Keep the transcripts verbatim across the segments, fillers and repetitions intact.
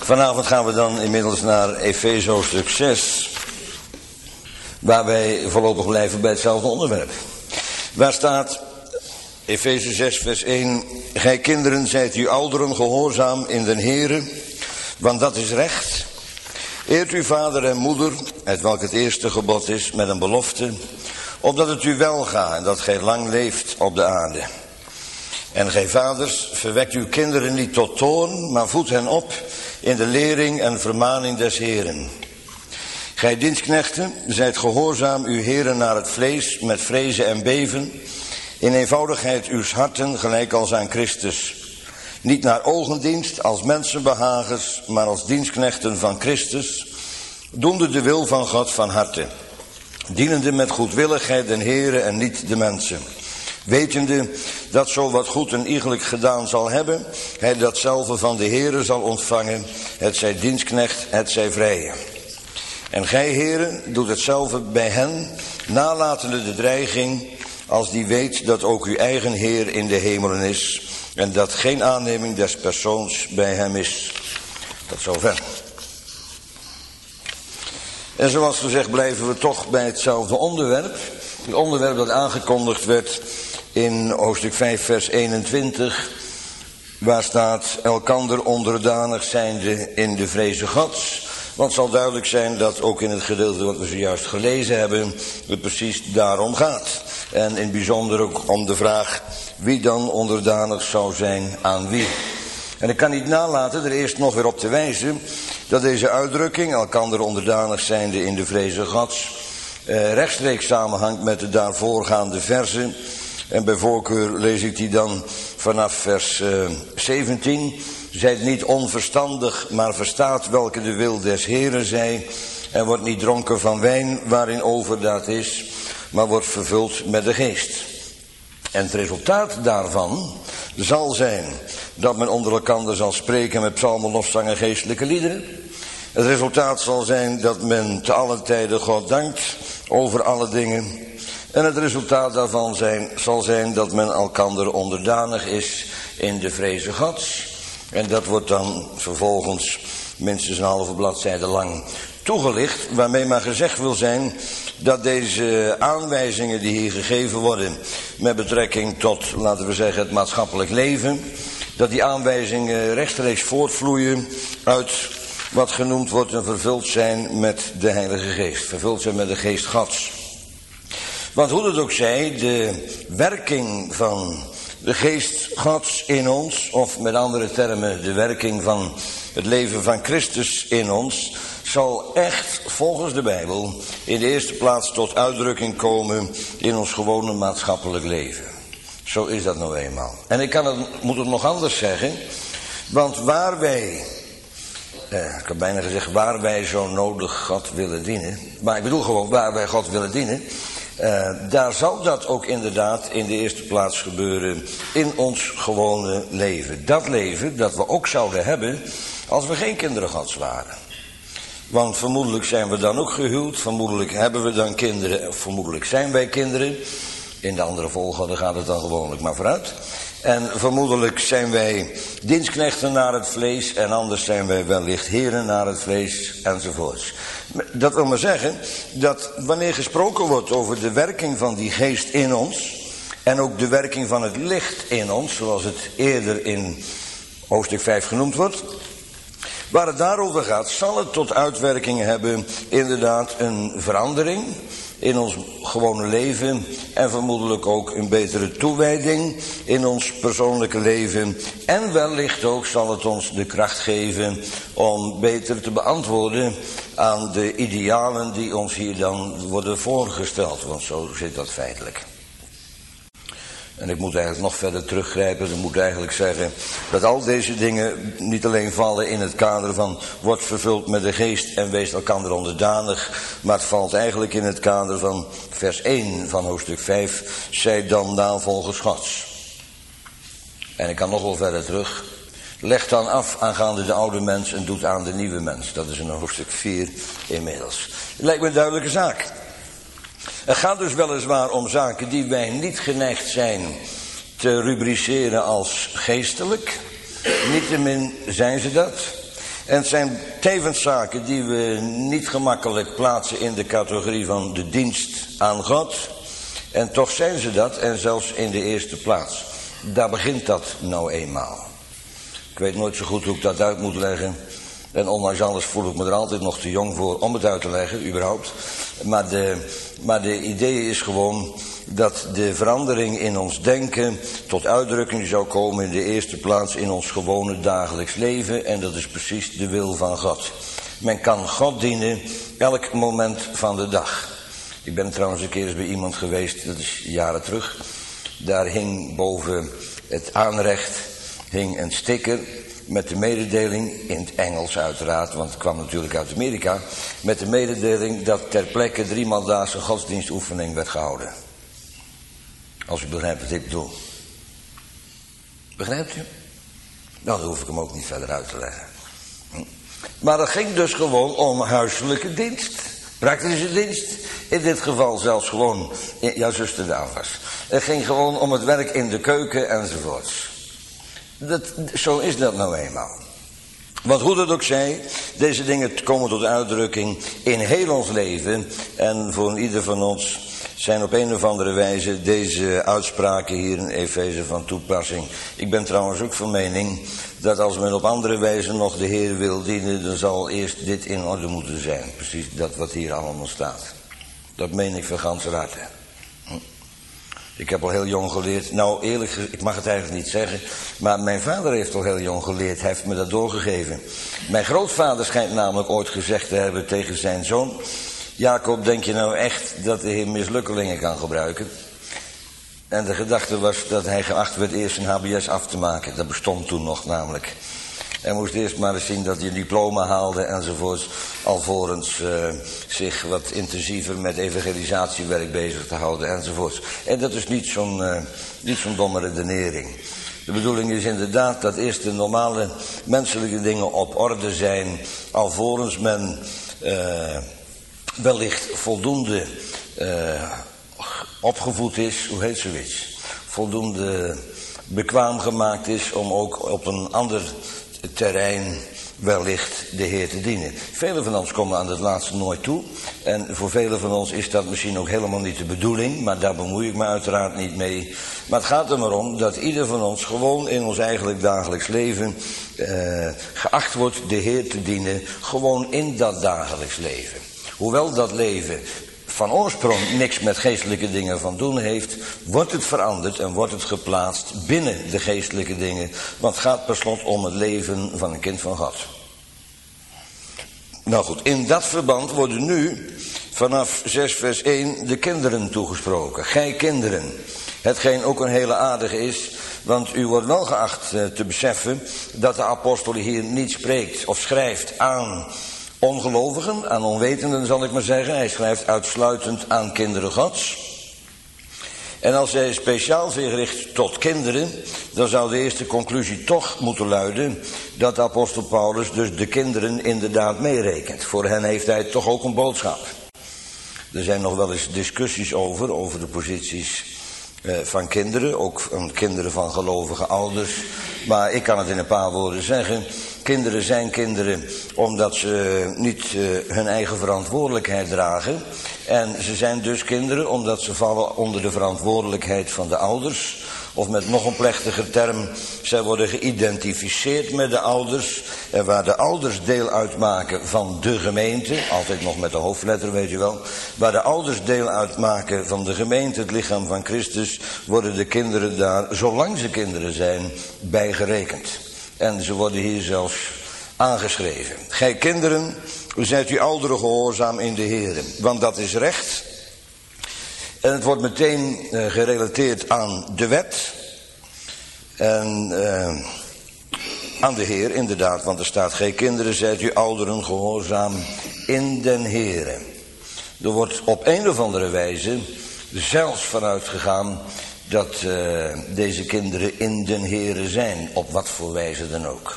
Vanavond gaan we dan inmiddels naar Efeze hoofdstuk zes, waar wij voorlopig blijven bij hetzelfde onderwerp. Waar staat Efeze zes vers één, gij kinderen zijt uw ouderen gehoorzaam in den Heere, want dat is recht. Eert uw vader en moeder, uit welk het eerste gebod is, met een belofte, opdat het u wel gaat en dat gij lang leeft op de aarde. En gij vaders, verwekt uw kinderen niet tot toorn, maar voed hen op in de lering en vermaning des Heeren. Gij dienstknechten, zijt gehoorzaam uw Heeren naar het vlees, met vrezen en beven, in eenvoudigheid uws harten, gelijk als aan Christus. Niet naar ogendienst als mensenbehagers, maar als dienstknechten van Christus, doende de wil van God van harte, dienende met goedwilligheid den Heere en niet de mensen. Wetende dat zo wat goed en iegelijk gedaan zal hebben, hij datzelfde van de Heere zal ontvangen, het zij dienstknecht, het zij vrije. En gij, heren, doet hetzelfde bij hen, nalatende de dreiging, als die weet dat ook uw eigen Heer in de hemelen is, en dat geen aanneming des persoons bij hem is. Tot zover. En zoals gezegd blijven we toch bij hetzelfde onderwerp. Het onderwerp dat aangekondigd werd in hoofdstuk vijf vers eenentwintig, waar staat elkander onderdanig zijnde in de vreze Gods. Want het zal duidelijk zijn dat ook in het gedeelte wat we zojuist gelezen hebben, het precies daarom gaat. En in het bijzonder ook om de vraag wie dan onderdanig zou zijn aan wie. En ik kan niet nalaten er eerst nog weer op te wijzen dat deze uitdrukking, elkander onderdanig zijnde in de vreze Gods, eh, rechtstreeks samenhangt met de daarvoorgaande verzen. En bij voorkeur lees ik die dan vanaf vers uh, zeventien. Zijt niet onverstandig, maar verstaat welke de wil des Heren zij. En wordt niet dronken van wijn waarin overdaad is, maar wordt vervuld met de geest. En het resultaat daarvan zal zijn dat men onder elkander zal spreken met psalmen, lofzang en geestelijke liederen. Het resultaat zal zijn dat men te allen tijden God dankt over alle dingen. En het resultaat daarvan zijn, zal zijn dat men elkander onderdanig is in de vreze Gods. En dat wordt dan vervolgens minstens een halve bladzijde lang toegelicht, waarmee maar gezegd wil zijn dat deze aanwijzingen die hier gegeven worden met betrekking tot, laten we zeggen, het maatschappelijk leven, dat die aanwijzingen rechtstreeks voortvloeien uit wat genoemd wordt en vervuld zijn met de Heilige Geest, vervuld zijn met de Geest Gods. Want hoe het ook zij, de werking van de Geest Gods in ons, of met andere termen de werking van het leven van Christus in ons, zal echt volgens de Bijbel in de eerste plaats tot uitdrukking komen in ons gewone maatschappelijk leven. Zo is dat nou eenmaal. En ik kan het, moet het nog anders zeggen, want waar wij, eh, ik heb bijna gezegd waar wij zo nodig God willen dienen, maar ik bedoel gewoon waar wij God willen dienen, Uh, daar zal dat ook inderdaad in de eerste plaats gebeuren in ons gewone leven. Dat leven dat we ook zouden hebben als we geen kinderen Gods waren. Want vermoedelijk zijn we dan ook gehuwd, vermoedelijk hebben we dan kinderen, vermoedelijk zijn wij kinderen. In de andere volgorde gaat het dan gewoonlijk maar vooruit. En vermoedelijk zijn wij dienstknechten naar het vlees en anders zijn wij wellicht heren naar het vlees enzovoorts. Dat wil maar zeggen dat wanneer gesproken wordt over de werking van die geest in ons en ook de werking van het licht in ons, zoals het eerder in hoofdstuk vijf genoemd wordt, waar het daarover gaat, zal het tot uitwerking hebben inderdaad een verandering in ons gewone leven en vermoedelijk ook een betere toewijding in ons persoonlijke leven. En wellicht ook zal het ons de kracht geven om beter te beantwoorden aan de idealen die ons hier dan worden voorgesteld. Want zo zit dat feitelijk. En ik moet eigenlijk nog verder teruggrijpen. Ik moet eigenlijk zeggen dat al deze dingen niet alleen vallen in het kader van wordt vervuld met de geest en wees elkander onderdanig. Maar het valt eigenlijk in het kader van vers één van hoofdstuk vijf. Zij dan navolgers Gods. En ik kan nog wel verder terug. Leg dan af aangaande de oude mens en doet aan de nieuwe mens. Dat is in hoofdstuk vier inmiddels. Het lijkt me een duidelijke zaak. Het gaat dus weliswaar om zaken die wij niet geneigd zijn te rubriceren als geestelijk. Niettemin zijn ze dat. En het zijn tevens zaken die we niet gemakkelijk plaatsen in de categorie van de dienst aan God. En toch zijn ze dat, en zelfs in de eerste plaats. Daar begint dat nou eenmaal. Ik weet nooit zo goed hoe ik dat uit moet leggen. En ondanks alles voel ik me er altijd nog te jong voor om het uit te leggen, überhaupt. Maar de, maar de idee is gewoon dat de verandering in ons denken tot uitdrukking zou komen in de eerste plaats in ons gewone dagelijks leven. En dat is precies de wil van God. Men kan God dienen elk moment van de dag. Ik ben trouwens een keer eens bij iemand geweest, dat is jaren terug. Daar hing boven het aanrecht hing een sticker met de mededeling, in het Engels uiteraard, want het kwam natuurlijk uit Amerika, met de mededeling dat ter plekke driemaal-daagse godsdienstoefening werd gehouden. Als u begrijpt wat ik bedoel. Begrijpt u? Nou, dan hoef ik hem ook niet verder uit te leggen. Maar het ging dus gewoon om huiselijke dienst. Praktische dienst. In dit geval zelfs gewoon, jouw zuster de afwas. Het ging gewoon om het werk in de keuken enzovoorts. Dat, zo is dat nou eenmaal. Want hoe dat ook zij, deze dingen komen tot uitdrukking in heel ons leven. En voor ieder van ons zijn op een of andere wijze deze uitspraken hier in Efeze van toepassing. Ik ben trouwens ook van mening dat als men op andere wijze nog de Heer wil dienen, dan zal eerst dit in orde moeten zijn. Precies dat wat hier allemaal staat. Dat meen ik van ganser harte. Hm. Ik heb al heel jong geleerd, nou eerlijk gezegd, ik mag het eigenlijk niet zeggen, maar mijn vader heeft al heel jong geleerd, hij heeft me dat doorgegeven. Mijn grootvader schijnt namelijk ooit gezegd te hebben tegen zijn zoon: Jacob, denk je nou echt dat de Heer mislukkelingen kan gebruiken? En de gedachte was dat hij geacht werd eerst een H B S af te maken. Dat bestond toen nog namelijk. Hij moest eerst maar eens zien dat hij een diploma haalde enzovoorts, alvorens uh, zich wat intensiever met evangelisatiewerk bezig te houden enzovoorts. En dat is niet zo'n uh, niet zo'n domme redenering. De bedoeling is inderdaad dat eerst de normale menselijke dingen op orde zijn, alvorens men uh, wellicht voldoende uh, opgevoed is, hoe heet zoiets, voldoende bekwaam gemaakt is om ook op een ander terrein wellicht de Heer te dienen. Velen van ons komen aan het laatste nooit toe. En voor velen van ons is dat misschien ook helemaal niet de bedoeling, maar daar bemoei ik me uiteraard niet mee. Maar het gaat er maar om dat ieder van ons gewoon in ons eigenlijk dagelijks leven eh, geacht wordt de Heer te dienen, gewoon in dat dagelijks leven. Hoewel dat leven van oorsprong niks met geestelijke dingen van doen heeft, wordt het veranderd en wordt het geplaatst binnen de geestelijke dingen. Want het gaat per slot om het leven van een kind van God. Nou goed, in dat verband worden nu vanaf zes vers één de kinderen toegesproken. Gij kinderen. Hetgeen ook een hele aardige is, want u wordt wel geacht uh, te beseffen dat de apostel hier niet spreekt of schrijft aan ongelovigen, aan onwetenden zal ik maar zeggen. Hij schrijft uitsluitend aan kinderen Gods. En als hij speciaal zich richt tot kinderen, dan zou de eerste conclusie toch moeten luiden dat de apostel Paulus dus de kinderen inderdaad meerekent. Voor hen heeft hij toch ook een boodschap. Er zijn nog wel eens discussies over, over de posities eh, van kinderen, ook van kinderen van gelovige ouders. Maar ik kan het in een paar woorden zeggen. Kinderen zijn kinderen omdat ze niet uh, hun eigen verantwoordelijkheid dragen. En ze zijn dus kinderen omdat ze vallen onder de verantwoordelijkheid van de ouders. Of met nog een plechtiger term, zij worden geïdentificeerd met de ouders. En waar de ouders deel uitmaken van de gemeente, altijd nog met de hoofdletter weet je wel. Waar de ouders deel uitmaken van de gemeente, het lichaam van Christus, worden de kinderen daar, zolang ze kinderen zijn, bij gerekend. En ze worden hier zelfs aangeschreven. Gij kinderen, zijt u ouderen gehoorzaam in de Heere, want dat is recht. En het wordt meteen uh, gerelateerd aan de wet. En uh, aan de Heer, inderdaad, want er staat: gij kinderen, zijt u ouderen gehoorzaam in den Heere. Er wordt op een of andere wijze zelfs vanuit gegaan dat uh, deze kinderen in den Heere zijn, op wat voor wijze dan ook.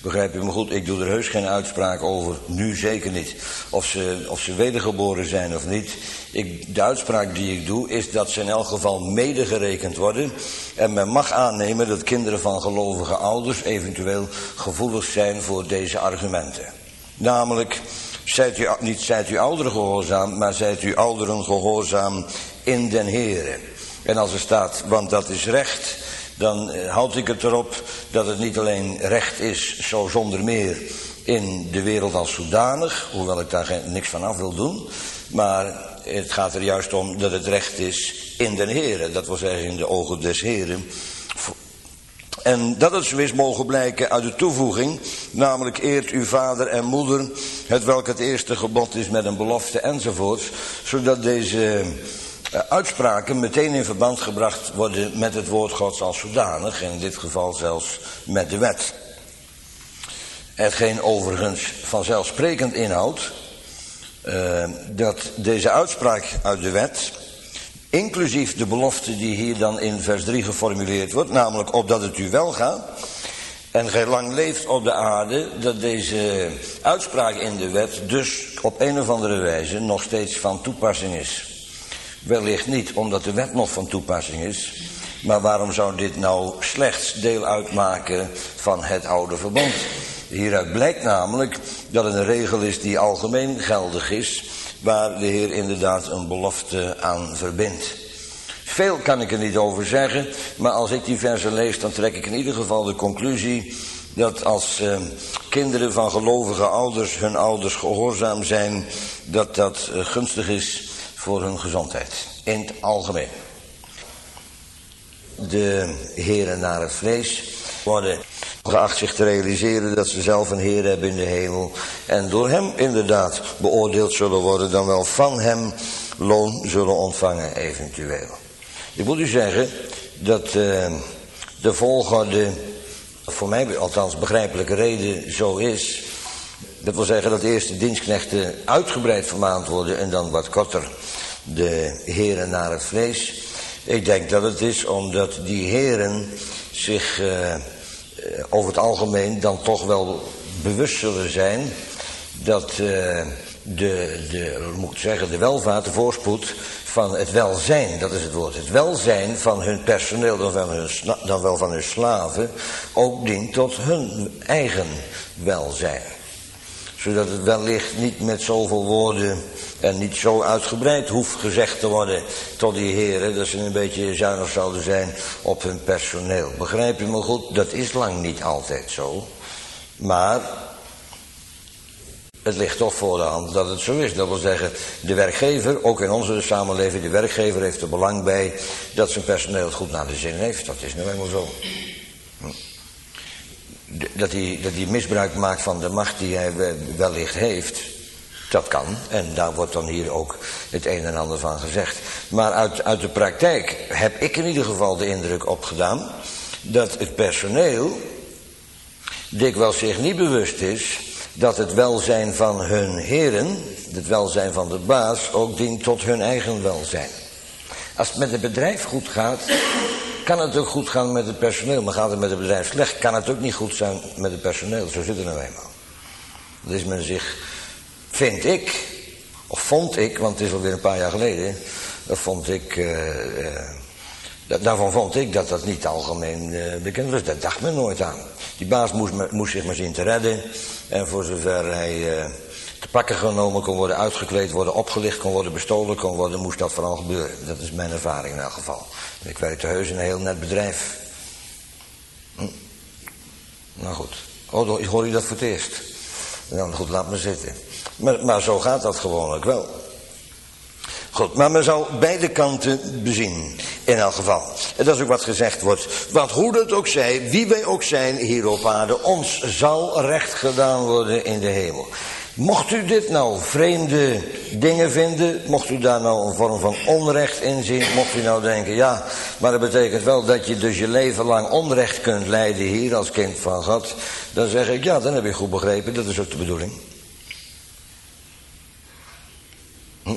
Begrijp u me goed, ik doe er heus geen uitspraak over, nu zeker niet. Of ze, of ze wedergeboren zijn of niet. Ik, de uitspraak die ik doe is dat ze in elk geval medegerekend worden. En men mag aannemen dat kinderen van gelovige ouders eventueel gevoelig zijn voor deze argumenten. Namelijk, zijt u, niet zijt u ouderen gehoorzaam, maar zijt u ouderen gehoorzaam in den Heere. En als er staat, want dat is recht, dan houd ik het erop dat het niet alleen recht is, zo zonder meer, in de wereld als zodanig, hoewel ik daar geen, niks van af wil doen, maar het gaat er juist om dat het recht is in den Heere, dat wil zeggen in de ogen des Heeren. En dat het zo is mogen blijken uit de toevoeging, namelijk eert uw vader en moeder, het welk het eerste gebod is met een belofte enzovoorts, zodat deze Uh, uitspraken meteen in verband gebracht worden met het woord Gods als zodanig, en in dit geval zelfs met de wet. Hetgeen overigens vanzelfsprekend inhoudt uh, dat deze uitspraak uit de wet, inclusief de belofte die hier dan in vers drie geformuleerd wordt, namelijk opdat het u wel gaat en gij lang leeft op de aarde, dat deze uitspraak in de wet dus op een of andere wijze nog steeds van toepassing is. Wellicht niet omdat de wet nog van toepassing is, maar waarom zou dit nou slechts deel uitmaken van het oude verbond? Hieruit blijkt namelijk dat het een regel is die algemeen geldig is, waar de Heer inderdaad een belofte aan verbindt. Veel kan ik er niet over zeggen, maar als ik die versen lees, dan trek ik in ieder geval de conclusie dat als eh, kinderen van gelovige ouders hun ouders gehoorzaam zijn, dat dat eh, gunstig is voor hun gezondheid, in het algemeen. De heren naar het vlees worden geacht zich te realiseren dat ze zelf een Heer hebben in de hemel en door hem inderdaad beoordeeld zullen worden, dan wel van hem loon zullen ontvangen eventueel. Ik moet u zeggen dat uh, de volgorde voor mij althans begrijpelijke reden zo is. Dat wil zeggen dat eerst de dienstknechten uitgebreid vermaand worden en dan wat korter de heren naar het vlees. Ik denk dat het is omdat die heren zich uh, over het algemeen dan toch wel bewust zullen zijn dat uh, de, de, moet ik zeggen, de welvaart, de voorspoed van het welzijn, dat is het woord, het welzijn van hun personeel, dan wel, hun, dan wel van hun slaven, ook dient tot hun eigen welzijn. Zodat het wellicht niet met zoveel woorden en niet zo uitgebreid hoeft gezegd te worden tot die heren, dat ze een beetje zuinig zouden zijn op hun personeel. Begrijp je me goed? Dat is lang niet altijd zo. Maar het ligt toch voor de hand dat het zo is. Dat wil zeggen, de werkgever, ook in onze samenleving, de werkgever heeft er belang bij dat zijn personeel het goed naar de zin heeft. Dat is nu eenmaal zo. Dat hij, dat hij misbruik maakt van de macht die hij wellicht heeft, dat kan. En daar wordt dan hier ook het een en ander van gezegd. Maar uit, uit de praktijk heb ik in ieder geval de indruk opgedaan dat het personeel dikwijls zich niet bewust is dat het welzijn van hun heren, het welzijn van de baas, ook dient tot hun eigen welzijn. Als het met het bedrijf goed gaat, kan het ook goed gaan met het personeel. Maar gaat het met het bedrijf slecht, kan het ook niet goed zijn met het personeel. Zo zit het nou eenmaal. Dat is men zich, vind ik, of vond ik, want het is alweer een paar jaar geleden, dat vond ik, uh, uh, daarvan vond ik dat dat niet algemeen uh, bekend was. Daar dacht men nooit aan. Die baas moest, moest zich maar zien te redden. En voor zover hij uh, te pakken genomen kon worden, uitgekleed worden, opgelicht kon worden, bestolen kon worden, moest dat vooral gebeuren. Dat is mijn ervaring in elk geval. Ik werkte heus in een heel net bedrijf. Hm. Nou goed. Oh, ik hoor je dat voor het eerst. Nou goed, laat me zitten. Maar, maar zo gaat dat gewoonlijk wel. Goed, maar men zal beide kanten bezien, in elk geval. En dat is ook wat gezegd wordt. Want hoe dat ook zij, wie wij ook zijn hier op aarde, ons zal recht gedaan worden in de hemel. Mocht u dit nou vreemde dingen vinden, mocht u daar nou een vorm van onrecht in zien, mocht u nou denken, ja, maar dat betekent wel dat je dus je leven lang onrecht kunt lijden hier als kind van God, dan zeg ik, ja, dan heb je goed begrepen, dat is ook de bedoeling. Hm.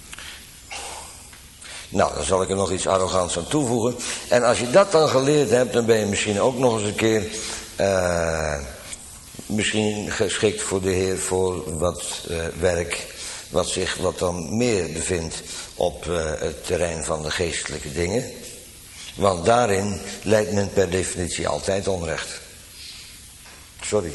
Nou, dan zal ik er nog iets arrogants aan toevoegen. En als je dat dan geleerd hebt, dan ben je misschien ook nog eens een keer uh, misschien geschikt voor de Heer voor wat uh, werk wat zich wat dan meer bevindt op uh, het terrein van de geestelijke dingen. Want daarin lijdt men per definitie altijd onrecht. Sorry.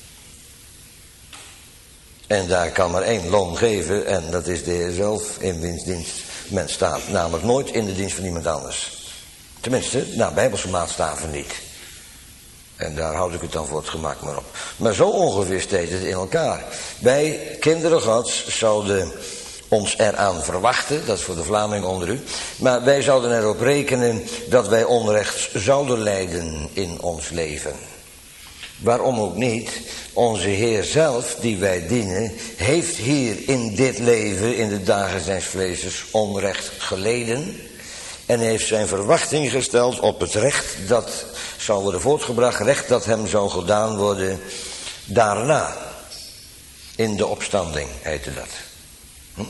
En daar kan maar één loon geven en dat is de Heer zelf in wiens dienst men staat. Namelijk nooit in de dienst van iemand anders. Tenminste, naar bijbelse maatstaven niet. En daar houd ik het dan voor het gemak maar op. Maar zo ongeveer steekt het in elkaar. Wij, kinderen Gods, zouden ons eraan verwachten, dat is voor de Vlaming onder u, maar wij zouden erop rekenen dat wij onrecht zouden lijden in ons leven. Waarom ook niet? Onze Heer zelf, die wij dienen, heeft hier in dit leven, in de dagen zijns vlees, onrecht geleden en heeft zijn verwachting gesteld op het recht dat zou worden voortgebracht, recht dat hem zou gedaan worden daarna. In de opstanding heette dat. Hm?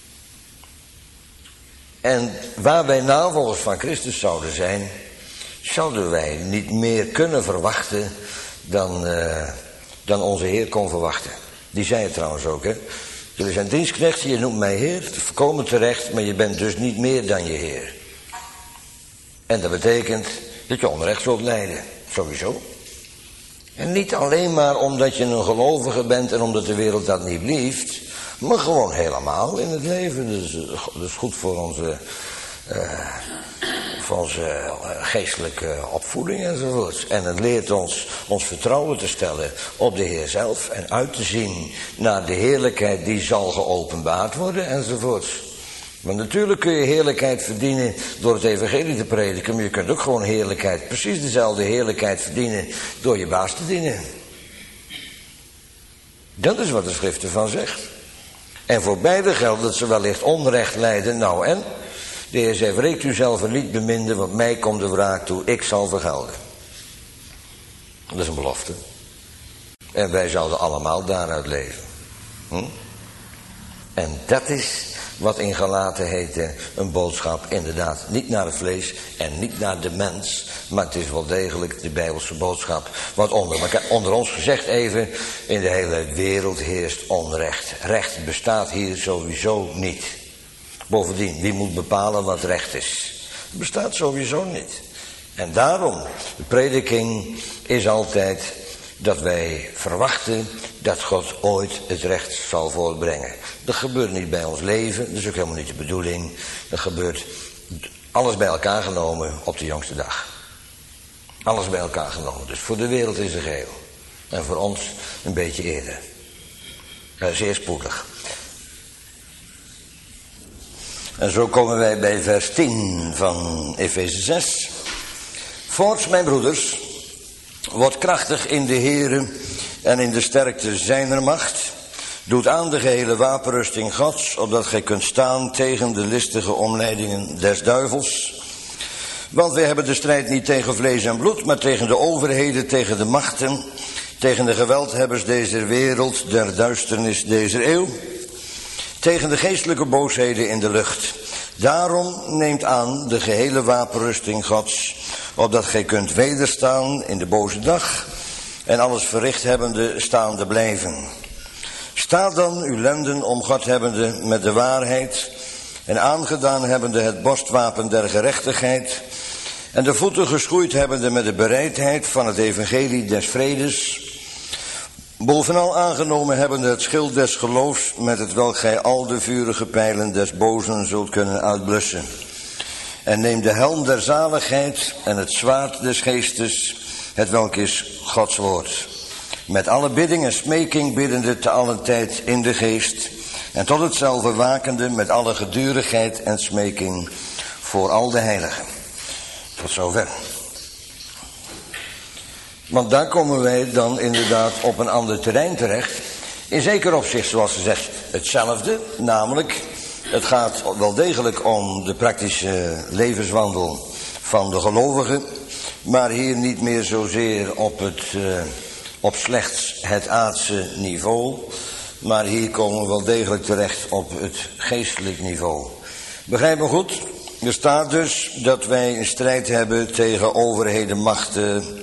En waar wij navolgers van Christus zouden zijn, zouden wij niet meer kunnen verwachten dan, uh, dan onze Heer kon verwachten. Die zei het trouwens ook, hè. Jullie zijn dienstknechten, je noemt mij Heer, volkomen terecht, maar je bent dus niet meer dan je Heer. En dat betekent dat je onrecht zult lijden, sowieso. En niet alleen maar omdat je een gelovige bent en omdat de wereld dat niet lieft, maar gewoon helemaal in het leven. Dus dat is goed voor onze, uh, voor onze geestelijke opvoeding enzovoorts. En het leert ons ons vertrouwen te stellen op de Heer zelf en uit te zien naar de heerlijkheid die zal geopenbaard worden enzovoorts. Want natuurlijk kun je heerlijkheid verdienen door het evangelie te prediken, maar je kunt ook gewoon heerlijkheid, precies dezelfde heerlijkheid verdienen door je baas te dienen. Dat is wat de schrift ervan zegt. En voor beide geldt dat ze wellicht onrecht lijden. Nou en? De Heer zei, wreekt u zelf niet beminde, want mij komt de wraak toe, ik zal vergelden. Dat is een belofte. En wij zouden allemaal daaruit leven. Hm? En dat is wat in Galaten heette een boodschap, inderdaad, niet naar het vlees en niet naar de mens, maar het is wel degelijk de Bijbelse boodschap. Want onder, onder ons gezegd even, in de hele wereld heerst onrecht. Recht bestaat hier sowieso niet. Bovendien, wie moet bepalen wat recht is? Het bestaat sowieso niet. En daarom, de prediking is altijd dat wij verwachten dat God ooit het recht zal voortbrengen. Dat gebeurt niet bij ons leven, dat is ook helemaal niet de bedoeling. Dat gebeurt alles bij elkaar genomen op de jongste dag. Alles bij elkaar genomen. Dus voor de wereld is het geheel. En voor ons een beetje eerder. Uh, zeer spoedig. En zo komen wij bij vers tien van Efeze zes. Voorts, mijn broeders, wordt krachtig in de Here en in de sterkte zijner macht. Doet aan de gehele wapenrusting Gods, opdat gij kunt staan tegen de listige omleidingen des duivels. Want wij hebben de strijd niet tegen vlees en bloed, maar tegen de overheden, tegen de machten, tegen de geweldhebbers deze wereld, der duisternis deze eeuw, tegen de geestelijke boosheden in de lucht. Daarom neemt aan de gehele wapenrusting Gods, opdat gij kunt wederstaan in de boze dag en alles verricht hebbende staande blijven. Sta dan uw lenden om God hebbende met de waarheid en aangedaan hebbende het borstwapen der gerechtigheid en de voeten geschoeid hebbende met de bereidheid van het evangelie des vredes, bovenal aangenomen hebbende het schild des geloofs met het welk gij al de vurige pijlen des bozen zult kunnen uitblussen. En neem de helm der zaligheid en het zwaard des geestes, het welk is Gods woord. Met alle bidding en smeking biddende te allen tijd in de geest. En tot hetzelfde wakende met alle gedurigheid en smeking voor al de heiligen. Tot zover. Want daar komen wij dan inderdaad op een ander terrein terecht. In zeker opzicht, zoals ze zegt, hetzelfde. Namelijk, het gaat wel degelijk om de praktische levenswandel van de gelovigen. Maar hier niet meer zozeer op het... Uh, op slechts het aardse niveau, maar hier komen we wel degelijk terecht op het geestelijk niveau. Begrijp me goed? Er staat dus dat wij een strijd hebben tegen overheden, machten,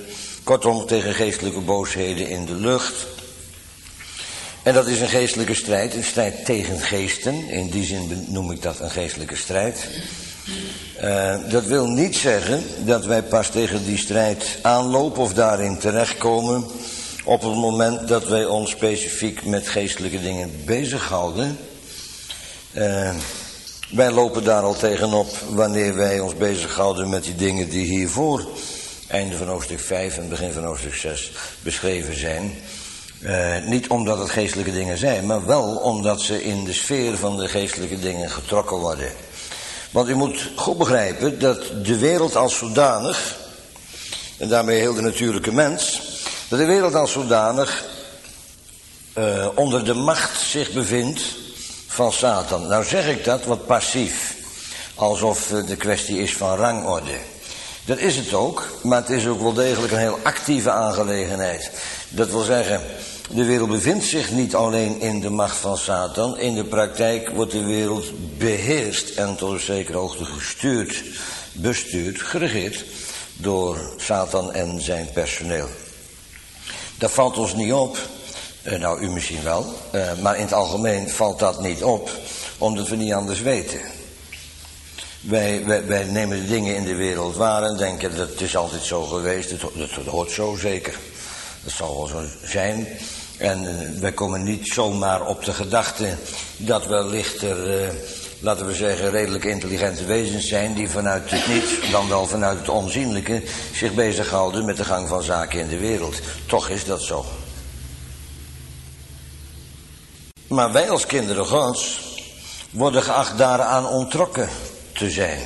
Kortom, tegen geestelijke boosheden in de lucht. En dat is een geestelijke strijd, een strijd tegen geesten. In die zin noem ik dat een geestelijke strijd. Uh, dat wil niet zeggen dat wij pas tegen die strijd aanlopen of daarin terechtkomen op het moment dat wij ons specifiek met geestelijke dingen bezighouden. Uh, wij lopen daar al tegenop wanneer wij ons bezighouden met die dingen die hiervoor, einde van hoofdstuk vijf en begin van hoofdstuk zes, beschreven zijn. Uh, niet omdat het geestelijke dingen zijn, maar wel omdat ze in de sfeer van de geestelijke dingen getrokken worden. Want u moet goed begrijpen dat de wereld als zodanig, en daarmee heel de natuurlijke mens, dat de wereld als zodanig uh, onder de macht zich bevindt van Satan. Nou zeg ik dat wat passief, alsof uh, de kwestie is van rangorde. Dat is het ook, maar het is ook wel degelijk een heel actieve aangelegenheid. Dat wil zeggen, de wereld bevindt zich niet alleen in de macht van Satan. In de praktijk wordt de wereld beheerst en tot een zekere hoogte gestuurd, bestuurd, geregeerd door Satan en zijn personeel. Dat valt ons niet op. Uh, nou, u misschien wel. Uh, maar in het algemeen valt dat niet op, omdat we niet anders weten. Wij, wij, wij nemen de dingen in de wereld waar en denken dat het is altijd zo geweest. Het, het, het hoort zo zeker. Dat zal wel zo zijn. En uh, wij komen niet zomaar op de gedachte dat wellicht er, uh, laten we zeggen, redelijk intelligente wezens zijn die vanuit het niets, dan wel vanuit het onzienlijke, zich bezighouden met de gang van zaken in de wereld. Toch is dat zo. Maar wij als kinderen Gods worden geacht daaraan onttrokken te zijn.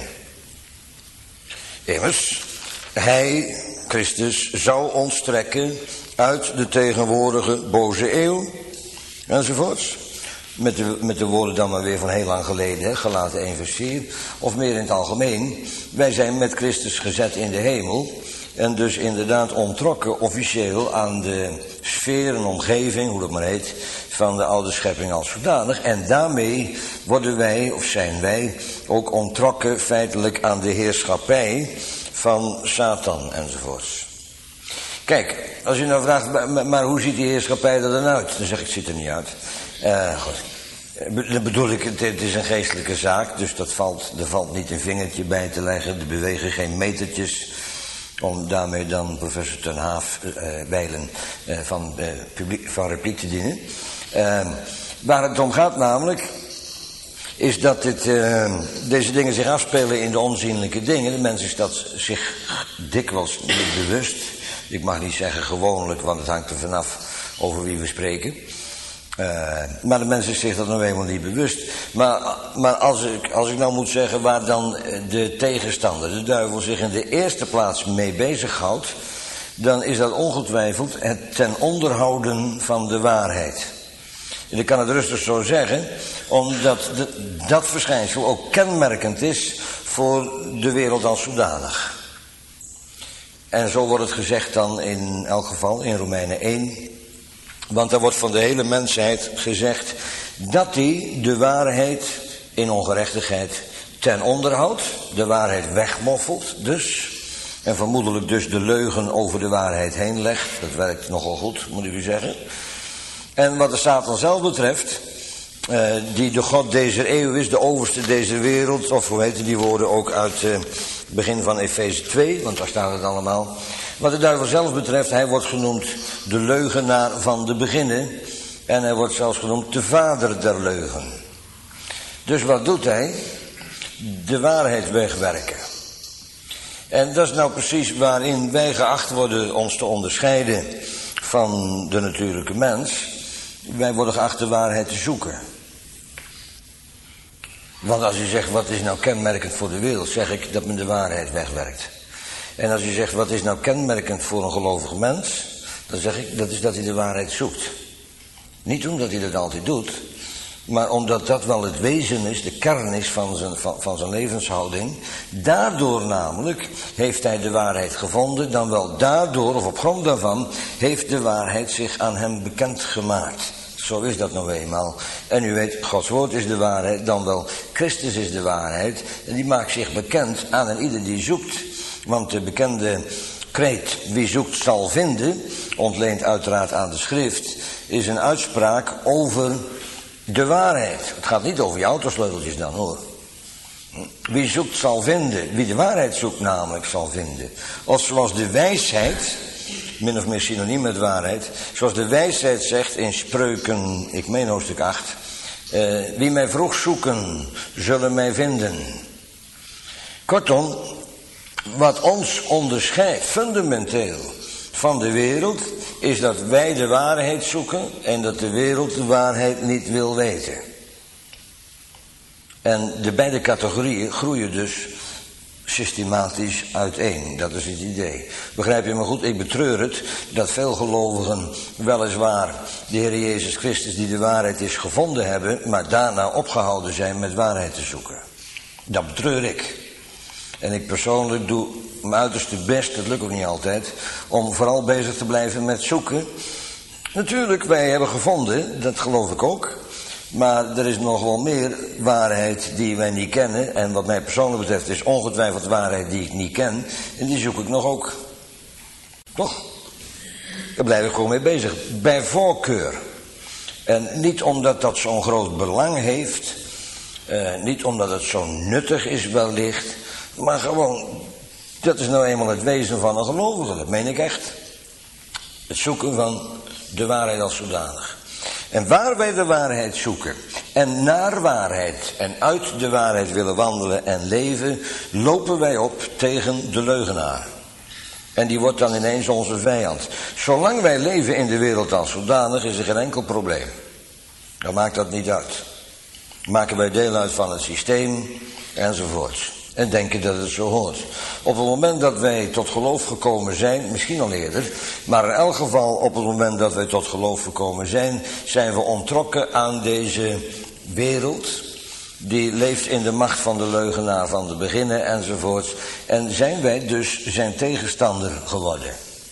Immers, hij, Christus, zou ons trekken uit de tegenwoordige boze eeuw, enzovoorts. Met de, met de woorden dan maar weer van heel lang geleden, hè, Galaten één vers vier. Of meer in het algemeen, wij zijn met Christus gezet in de hemel. En dus inderdaad onttrokken officieel aan de sfeer en omgeving, hoe dat maar heet, van de oude schepping als zodanig. En daarmee worden wij, of zijn wij, ook onttrokken feitelijk aan de heerschappij van Satan enzovoorts. Kijk, als u nou vraagt, maar, maar hoe ziet die heerschappij er dan uit? Dan zeg ik, het ziet er niet uit. Uh, goed. Dan bedoel ik, het, het is een geestelijke zaak, dus dat valt, er valt niet een vingertje bij te leggen. Er bewegen geen metertjes, om daarmee dan professor Ten Haaf uh, wijlen uh, van, uh, publiek, van repliek te dienen. Uh, waar het om gaat namelijk, is dat dit, uh, deze dingen zich afspelen in de onzienlijke dingen. De mens is dat zich dikwijls niet bewust. Ik mag niet zeggen gewoonlijk, want het hangt er vanaf over wie we spreken. Uh, maar de mens is zich dat nog eenmaal niet bewust. Maar, maar als, ik, als ik nou moet zeggen waar dan de tegenstander, de duivel, zich in de eerste plaats mee bezighoudt, dan is dat ongetwijfeld het ten onderhouden van de waarheid. En ik kan het rustig zo zeggen, omdat de, dat verschijnsel ook kenmerkend is voor de wereld als zodanig. En zo wordt het gezegd dan in elk geval in Romeinen één. Want daar wordt van de hele mensheid gezegd dat die de waarheid in ongerechtigheid ten onderhoudt. De waarheid wegmoffelt dus. En vermoedelijk dus de leugen over de waarheid heen legt. Dat werkt nogal goed, moet ik u zeggen. En wat de Satan zelf betreft, uh, die de God deze eeuw is, de overste deze wereld, of hoe heten die woorden ook uit het uh, begin van Efeze twee, want daar staat het allemaal. Wat de duivel zelf betreft, hij wordt genoemd de leugenaar van de beginnen. En hij wordt zelfs genoemd de vader der leugen. Dus wat doet hij? De waarheid wegwerken. En dat is nou precies waarin wij geacht worden ons te onderscheiden van de natuurlijke mens. Wij worden geacht de waarheid te zoeken. Want als u zegt, wat is nou kenmerkend voor de wereld, zeg ik dat men de waarheid wegwerkt. En als u zegt, wat is nou kenmerkend voor een gelovig mens, dan zeg ik, dat is dat hij de waarheid zoekt. Niet omdat hij dat altijd doet, maar omdat dat wel het wezen is, de kern is van zijn, van, van zijn levenshouding. Daardoor namelijk heeft hij de waarheid gevonden, dan wel daardoor, of op grond daarvan, heeft de waarheid zich aan hem bekendgemaakt. Zo is dat nou eenmaal. En u weet, Gods woord is de waarheid, dan wel Christus is de waarheid. En die maakt zich bekend aan een ieder die zoekt. Want de bekende kreet, wie zoekt zal vinden, ontleent uiteraard aan de schrift, is een uitspraak over de waarheid. Het gaat niet over je autosleuteltjes dan, hoor. Wie zoekt zal vinden, wie de waarheid zoekt namelijk zal vinden. Of zoals de wijsheid, min of meer synoniem met waarheid, zoals de wijsheid zegt in Spreuken, ik meen hoofdstuk acht, uh, wie mij vroeg zoeken, zullen mij vinden. Kortom, wat ons onderscheidt fundamenteel van de wereld, is dat wij de waarheid zoeken en dat de wereld de waarheid niet wil weten. En de beide categorieën groeien dus systematisch uiteen. Dat is het idee. Begrijp je me goed? Ik betreur het dat veel gelovigen weliswaar de Heer Jezus Christus die de waarheid is gevonden hebben, maar daarna opgehouden zijn met waarheid te zoeken. Dat betreur ik. En ik persoonlijk doe mijn uiterste best, dat lukt ook niet altijd, om vooral bezig te blijven met zoeken. Natuurlijk, wij hebben gevonden, dat geloof ik ook. Maar er is nog wel meer waarheid die wij niet kennen. En wat mij persoonlijk betreft is ongetwijfeld waarheid die ik niet ken. En die zoek ik nog ook. Toch? Daar blijf ik gewoon mee bezig. Bij voorkeur. En niet omdat dat zo'n groot belang heeft. Uh, niet omdat het zo nuttig is wellicht. Maar gewoon, dat is nou eenmaal het wezen van een gelovige. Dat meen ik echt. Het zoeken van de waarheid als zodanig. En waar wij de waarheid zoeken en naar waarheid en uit de waarheid willen wandelen en leven, lopen wij op tegen de leugenaar. En die wordt dan ineens onze vijand. Zolang wij leven in de wereld als zodanig is er geen enkel probleem. Dan maakt dat niet uit. Maken wij deel uit van het systeem enzovoorts. En denken dat het zo hoort. Op het moment dat wij tot geloof gekomen zijn, misschien al eerder, maar in elk geval op het moment dat wij tot geloof gekomen zijn, zijn we ontrokken aan deze wereld. Die leeft in de macht van de leugenaar van de beginnen enzovoort. En zijn wij dus zijn tegenstander geworden.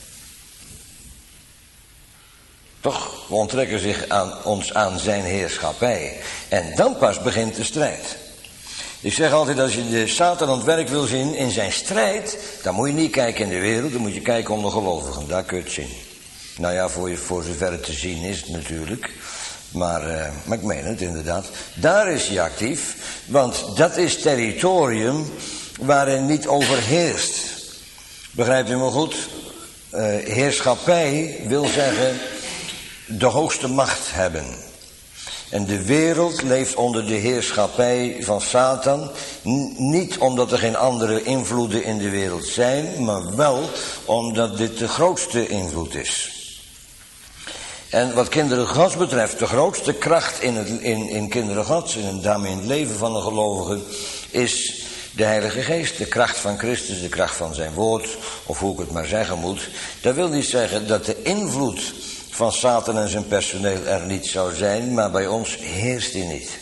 Toch, we onttrekken zich aan, ons aan zijn heerschappij. En dan pas begint de strijd. Ik zeg altijd, als je de Satan aan het werk wil zien in zijn strijd, dan moet je niet kijken in de wereld, dan moet je kijken onder gelovigen. Daar kun je het zien. Nou ja, voor, je, voor zover het te zien is natuurlijk. Maar, uh, maar ik meen het inderdaad. Daar is hij actief, want dat is territorium waar hij niet overheerst. Begrijpt u me goed? Uh, heerschappij wil zeggen de hoogste macht hebben. En de wereld leeft onder de heerschappij van Satan. N- niet omdat er geen andere invloeden in de wereld zijn, maar wel omdat dit de grootste invloed is. En wat kinderen Gods betreft, de grootste kracht in, het, in, in kinderen Gods en daarmee in het leven van de gelovigen is de Heilige Geest, de kracht van Christus, de kracht van zijn woord, of hoe ik het maar zeggen moet. Dat wil niet zeggen dat de invloed van Satan en zijn personeel er niet zou zijn, maar bij ons heerst hij niet.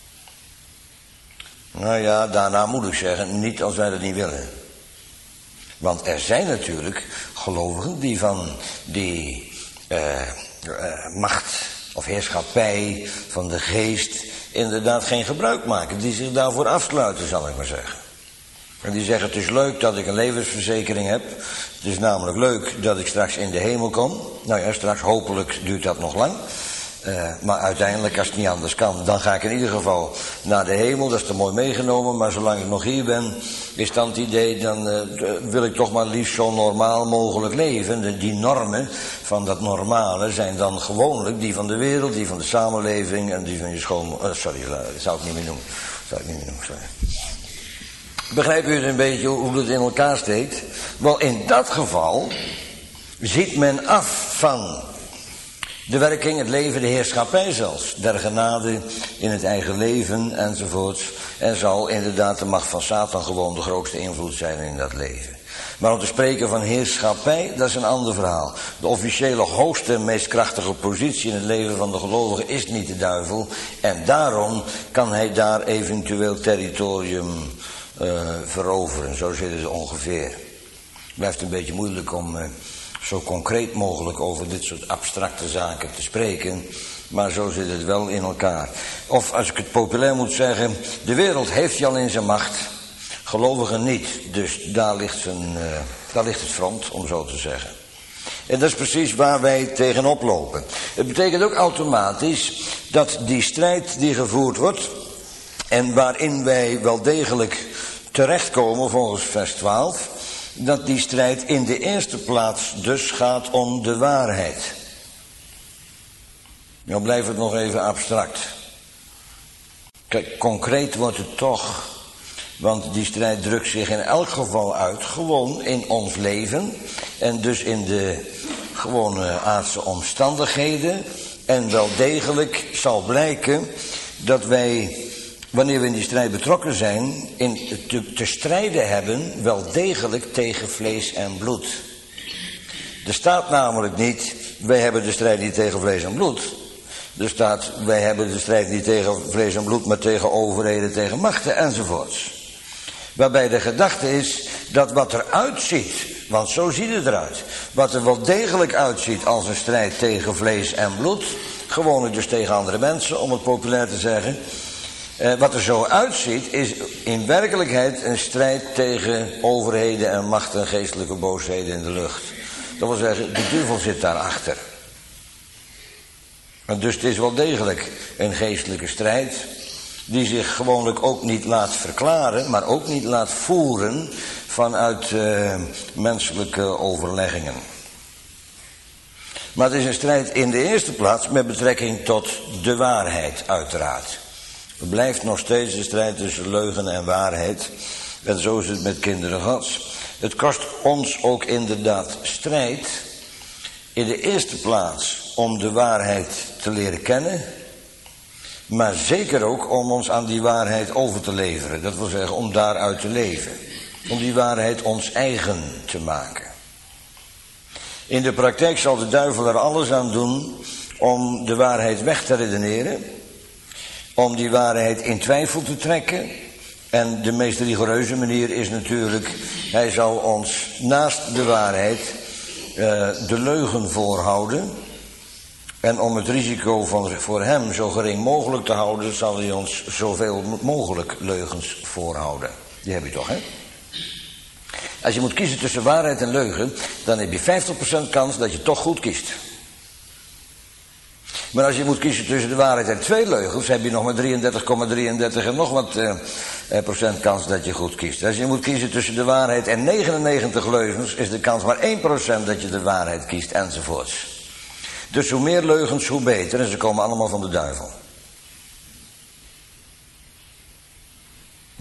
Nou ja, daarna moet ik zeggen, niet als wij dat niet willen. Want er zijn natuurlijk gelovigen die van die uh, uh, macht of heerschappij van de geest inderdaad geen gebruik maken. Die zich daarvoor afsluiten, zal ik maar zeggen. En die zeggen, het is leuk dat ik een levensverzekering heb. Het is namelijk leuk dat ik straks in de hemel kom. Nou ja, straks hopelijk duurt dat nog lang. Uh, maar uiteindelijk, als het niet anders kan, dan ga ik in ieder geval naar de hemel. Dat is te mooi meegenomen, maar zolang ik nog hier ben, is dan het idee, dan uh, wil ik toch maar liefst zo normaal mogelijk leven. De, die normen van dat normale zijn dan gewoonlijk die van de wereld, die van de samenleving en die van je schoon... Uh, sorry, dat zou ik niet meer noemen. Dat zou ik niet meer noemen, sorry. Begrijp u een beetje hoe het in elkaar steekt? Wel, in dat geval ziet men af van de werking, het leven, de heerschappij zelfs, der genade in het eigen leven enzovoorts. En zal inderdaad de macht van Satan gewoon de grootste invloed zijn in dat leven. Maar om te spreken van heerschappij, dat is een ander verhaal. De officiële hoogste en meest krachtige positie in het leven van de gelovigen is niet de duivel. En daarom kan hij daar eventueel territorium uh, veroveren. Zo zit het ongeveer. Het blijft een beetje moeilijk om uh, zo concreet mogelijk over dit soort abstracte zaken te spreken. Maar zo zit het wel in elkaar. Of als ik het populair moet zeggen, de wereld heeft hij al in zijn macht. Gelovigen niet. Dus daar ligt zijn... Uh, Daar ligt het front, om zo te zeggen. En dat is precies waar wij tegenop lopen. Het betekent ook automatisch dat die strijd die gevoerd wordt, en waarin wij wel degelijk terechtkomen volgens vers twaalf, dat die strijd in de eerste plaats dus gaat om de waarheid. Nou blijft het nog even abstract. Kijk, concreet wordt het toch, want die strijd drukt zich in elk geval uit, gewoon in ons leven en dus in de gewone aardse omstandigheden. En wel degelijk zal blijken dat wij, wanneer we in die strijd betrokken zijn, in te, te strijden hebben wel degelijk tegen vlees en bloed. Er staat namelijk niet, wij hebben de strijd niet tegen vlees en bloed. Er staat, wij hebben de strijd niet tegen vlees en bloed, maar tegen overheden, tegen machten enzovoorts. Waarbij de gedachte is dat wat eruit ziet, want zo ziet het eruit, wat er wel degelijk uitziet als een strijd tegen vlees en bloed, gewoonlijk dus tegen andere mensen, om het populair te zeggen. Eh, wat er zo uitziet is in werkelijkheid een strijd tegen overheden en machten en geestelijke boosheden in de lucht. Dat wil zeggen, de duivel zit daarachter. En dus het is wel degelijk een geestelijke strijd, die zich gewoonlijk ook niet laat verklaren, maar ook niet laat voeren vanuit uh, menselijke overleggingen. Maar het is een strijd in de eerste plaats met betrekking tot de waarheid, uiteraard. Het blijft nog steeds een strijd tussen leugen en waarheid. En zo is het met kinderen Gods. Het kost ons ook inderdaad strijd, in de eerste plaats om de waarheid te leren kennen, maar zeker ook om ons aan die waarheid over te leveren. Dat wil zeggen om daaruit te leven. Om die waarheid ons eigen te maken. In de praktijk zal de duivel er alles aan doen om de waarheid weg te redeneren. Om die waarheid in twijfel te trekken. En de meest rigoureuze manier is natuurlijk, hij zal ons naast de waarheid uh, de leugen voorhouden. En om het risico van, voor hem zo gering mogelijk te houden, zal hij ons zoveel mogelijk leugens voorhouden. Die heb je toch, hè? Als je moet kiezen tussen waarheid en leugen, dan heb je vijftig procent kans dat je toch goed kiest. Maar als je moet kiezen tussen de waarheid en twee leugens, heb je nog maar drieëndertig komma drieëndertig en nog wat eh, procent kans dat je goed kiest. Als je moet kiezen tussen de waarheid en negenennegentig leugens, is de kans maar één procent dat je de waarheid kiest, enzovoorts. Dus hoe meer leugens, hoe beter. En ze komen allemaal van de duivel. Hm?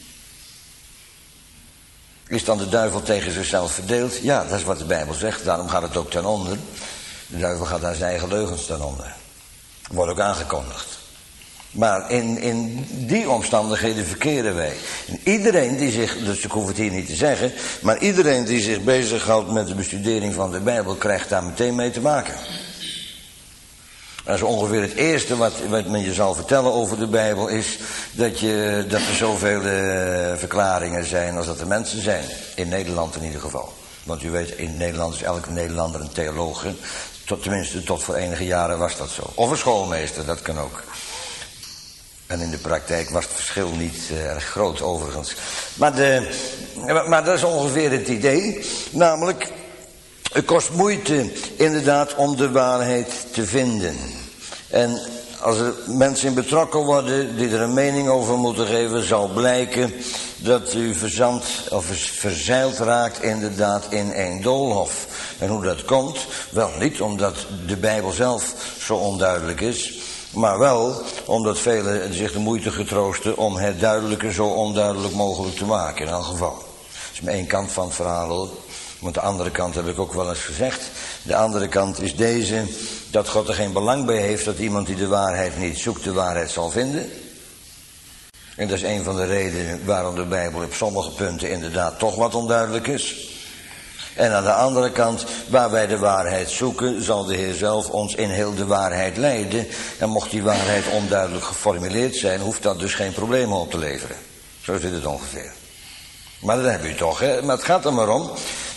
Is dan de duivel tegen zichzelf verdeeld? Ja, dat is wat de Bijbel zegt. Daarom gaat het ook ten onder. De duivel gaat aan zijn eigen leugens ten onder. Wordt ook aangekondigd. Maar in, in die omstandigheden verkeren wij. En iedereen die zich, dus ik hoef het hier niet te zeggen, maar iedereen die zich bezighoudt met de bestudering van de Bijbel krijgt daar meteen mee te maken. Dat is ongeveer het eerste wat, wat men je zal vertellen over de Bijbel, is dat, je, dat er zoveel uh, verklaringen zijn als dat er mensen zijn. In Nederland in ieder geval. Want u weet, in Nederland is elke Nederlander een theoloog. Tot, tenminste, tot voor enige jaren was dat zo. Of een schoolmeester, dat kan ook. En in de praktijk was het verschil niet uh, erg groot overigens. Maar, de, maar dat is ongeveer het idee. Namelijk, het kost moeite inderdaad om de waarheid te vinden. En als er mensen in betrokken worden die er een mening over moeten geven, zal blijken dat u verzand of verzeild raakt inderdaad in een doolhof. En hoe dat komt? Wel niet omdat de Bijbel zelf zo onduidelijk is, maar wel omdat velen zich de moeite getroosten om het duidelijke zo onduidelijk mogelijk te maken in elk geval. Dat is maar één kant van het verhaal hoor. Want de andere kant heb ik ook wel eens gezegd. De andere kant is deze, dat God er geen belang bij heeft dat iemand die de waarheid niet zoekt de waarheid zal vinden. En dat is een van de redenen waarom de Bijbel op sommige punten inderdaad toch wat onduidelijk is. En aan de andere kant, waar wij de waarheid zoeken, zal de Heer zelf ons in heel de waarheid leiden. En mocht die waarheid onduidelijk geformuleerd zijn, hoeft dat dus geen problemen op te leveren. Zo zit het ongeveer. Maar dat heb je toch, hè? Maar het gaat er maar om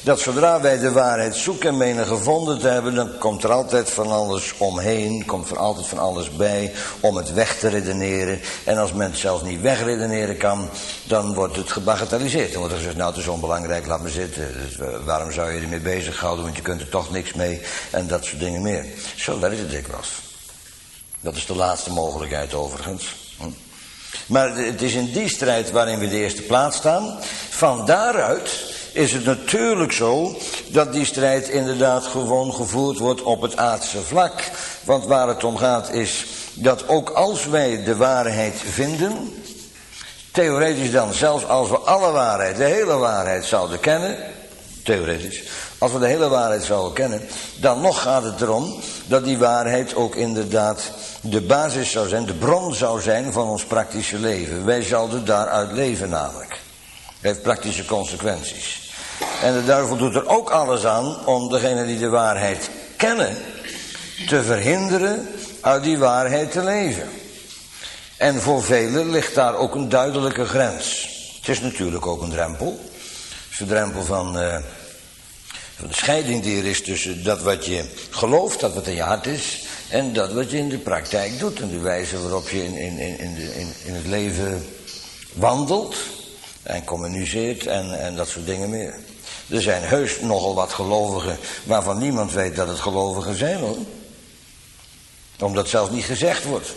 dat zodra wij de waarheid zoeken en menen gevonden te hebben, dan komt er altijd van alles omheen, komt er altijd van alles bij om het weg te redeneren. En als men het zelfs niet wegredeneren kan, dan wordt het gebagatelliseerd. Dan wordt er gezegd, nou het is onbelangrijk, laat me zitten. Dus waarom zou je ermee bezighouden, want je kunt er toch niks mee en dat soort dingen meer. Zo werkt het dikwijls. Dat is de laatste mogelijkheid overigens. Hm. Maar het is in die strijd waarin we de eerste plaats staan. Van daaruit is het natuurlijk zo dat die strijd inderdaad gewoon gevoerd wordt op het aardse vlak. Want waar het om gaat is dat ook als wij de waarheid vinden, theoretisch dan, zelfs als we alle waarheid, de hele waarheid zouden kennen, theoretisch, als we de hele waarheid zouden kennen, dan nog gaat het erom dat die waarheid ook inderdaad de basis zou zijn, de bron zou zijn van ons praktische leven. Wij zouden daaruit leven namelijk. Het heeft praktische consequenties. En de duivel doet er ook alles aan om degenen die de waarheid kennen te verhinderen uit die waarheid te leven. En voor velen ligt daar ook een duidelijke grens. Het is natuurlijk ook een drempel. Het is de drempel van, uh, van de scheiding die er is tussen dat wat je gelooft, dat wat in je hart is, en dat wat je in de praktijk doet. En de wijze waarop je in, in, in, in, de, in, in het leven wandelt en communiceert en, en dat soort dingen meer. Er zijn heus nogal wat gelovigen waarvan niemand weet dat het gelovigen zijn, hoor. Omdat het zelfs niet gezegd wordt.